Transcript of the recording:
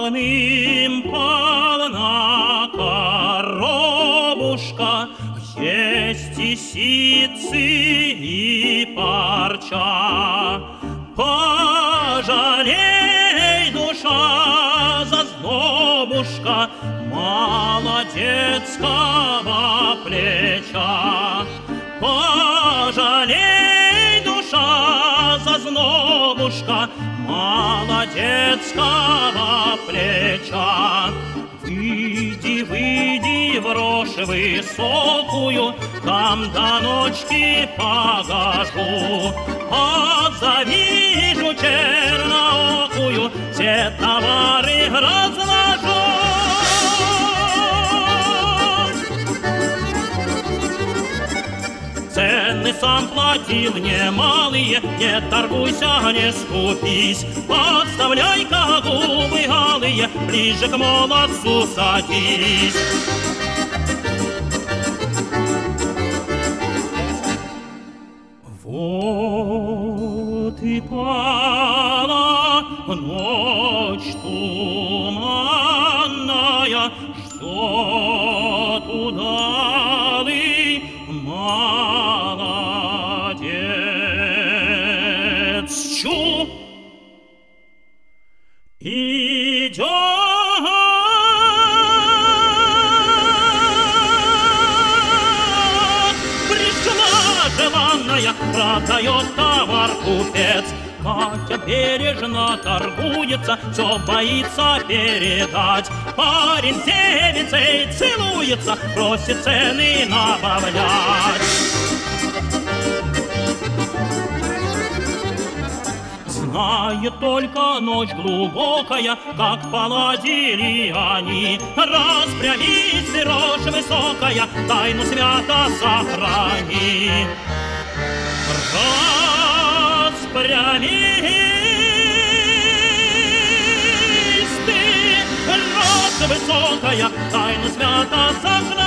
полным-полна коробушка, есть и ситцы, и парча. Пожалей, душа, зазнобушка, молодецкого плеча. Пожалей, душа, зазнобушка, молодецкого плеча. Выйди, выйди в рожь высокую, там до ночки погожу. Отзовижу черноокую, все товары разложу. Цены сам платил немалые, не торгуйся, не скупись. Подставляй-ка губы алые, ближе к молодцу садись. Вот и пала ночь туманная, ждет удалый молодец. Чу! Идет желанная, продает товар купец. Катя бережно торгуется, все боится передать. Парень с девицей целуется, просит цены набавлять. Знает только ночь глубокая, как поладили они. Распрямись, ты рожь высокая, тайну свято сохрани. Распрямись, ты рожь высокая, тайну свято сохрани.